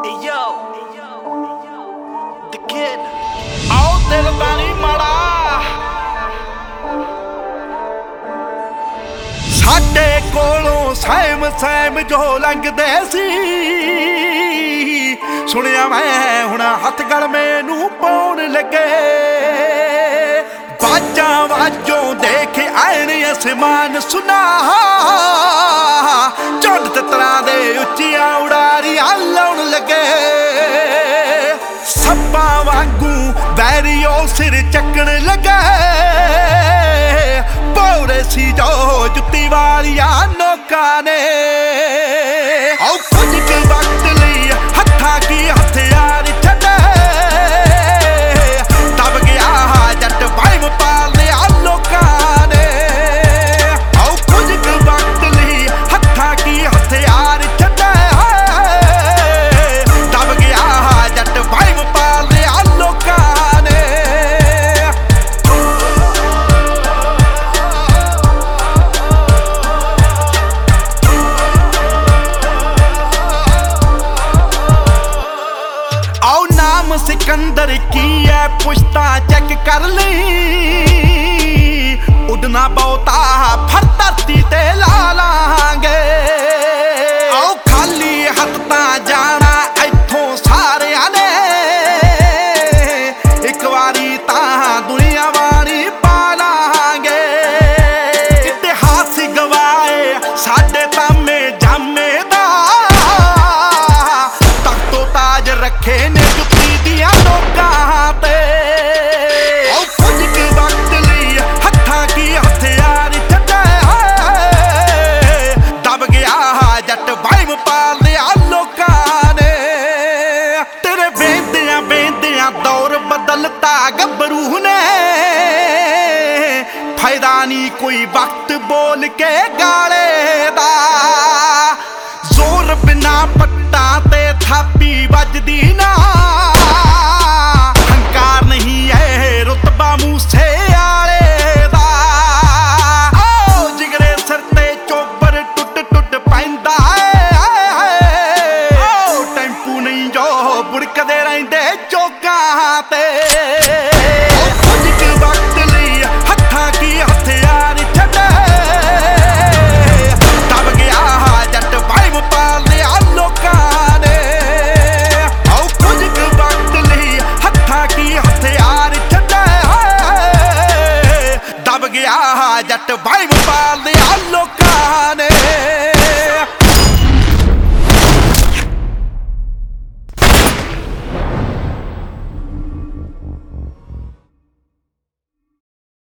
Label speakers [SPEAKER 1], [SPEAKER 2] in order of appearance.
[SPEAKER 1] Yo, the kid. ਆਓ ਦਿਲ ਦਾ ਨੀ ਮਾੜਾ, ਸਾਡੇ ਕੋਲੋਂ ਸਹਿਮ ਜੋ ਲੰਘਦੇ ਸੀ। ਸੁਣਿਆ ਮੈਂ ਹੁਣ ਹੱਥ ਗਲ ਮੈਨੂੰ ਪਾਉਣ ਲੱਗੇ। ਬਾਜਾਂ ਵਾਜੋਂ ਦੇਖ ਐਨ ਅਸਮਾਨ ਸੁਨਾ, ਝੁੰਡ ਤਿੱਤਰਾਂ ਦੇ ਉੱਚੀਆਂ ਉਡਾਰੀਆਂ ਲਾਉਣ ਲੱਗੇ। ਸੱਪਾਂ ਵਾਂਗੂ ਬੈਰੀਓ ਸਿਰ ਚੱਕਣ ਲੱਗੇ। ਪੌੜੇ ਸੀ ਜੋ ਜੁੱਤੀ ਵਾਲੀਆਂ ਨੋਕਾਂ ਨੇ। ਆਓ ਕੁਝ ਕੁ ਵਕਤ ਲਈ ਹੱਥਾਂ ਕੀ ਹਥਿਆਰ ਛੱਡੇ। ਦਬ ਗਿਆ ਜੱਟ ਵਾਈਮ ਪਾਲ ਲਿਆ ਲੋਕਾਂ ਨੇ। ਆਓ ਕੁਝ ਕੁ ਵਕਤ ਲਈ ਹੱਥਾਂ ਕੀ ਹਥਿਆਰ ਛੱਡੇ। ਦਬ ਗਿਆ ਜੱਟ ਵਾਈਮ ਪਾਲ ਲਿਆ ਲੋਕਾਂ ਨੇ। ਆਓ ਨਾਮ ਸਿਕੰਦਰ ਕੀ ਹੈ ਪੁੱਛਤਾ ਚੈੱਕ ਕਰ ਲਈ। ਉਡਣਾ ਬਹੁਤਾ ਫਰ ਧਰਤੀ ਤੇ ਲਾ ਲਾਂਗੇ। ਆਓ ਖਾਲੀ ਹੱਥ ਤਾਂ ਜਾਣਾ ਇੱਥੋਂ ਸਾਰਿਆਂ ਨੇ। ਇੱਕ ਵਾਰੀ ਤਾਂ ਦੁਨੀਆ ਵਾਲੀ ਪਾ ਲਾਂਗੇ। ਇਤਿਹਾਸ ਗਵਾਏ ਸਾਡੇ ਤਾਮੇ ਜਾਮੇ ਦਾ। ਤਖਤੋ ਤਾਜ ਰੱਖੇ ਨੇ ਜੁੱਤੀ ਦੀਆਂ ਨੋਕਾਂ ਤੇ। ਆਓ ਕੁਝ ਕੁ ਵਕਤ ਲਈ ਹੱਥਾਂ ਕੀ ਹਥਿਆਰ ਛੱਡੇ। ਦਬ ਗਿਆ ਜੱਟ ਵਾਈਮ ਪਾਲ ਲਿਆ ਲੋਕਾਂ ਨੇ। ਤੇਰੇ ਵੇਂਦਿਆਂ ਦੌਰ ਬਦਲਤਾ ਗੱਭਰੂ ਨੇ। ਫਾਇਦਾ ਨਹੀਂ ਕੋਈ ਵਕਤ ਬੋਲ ਕੇ ਗਾਲੇ ਦਾ। ਜ਼ੋਰ ਬਿਨਾ ਪੱਟਾਂ ਤੇ ਥਾਪੀ ਵੱਜਦੀ ਨਾ। ਹੰਕਾਰ ਨਹੀਂ ਐ ਰੁਤਬਾ ਮੂਸੇ ਆਲੇ ਦਾ। ਆਓ ਜਿਗਰੇ ਸਿਰ ਤੇ ਚੋਬਰ ਟੁੱਟ ਪੈਂਦਾ ਏ। ਆਓ ਟੈਂਪੂ ਨਹੀਂ ਜੋ ਬੁੜਕਦੇ ਰਹਿੰਦੇ ਚੌਕਾਂ ਤੇ।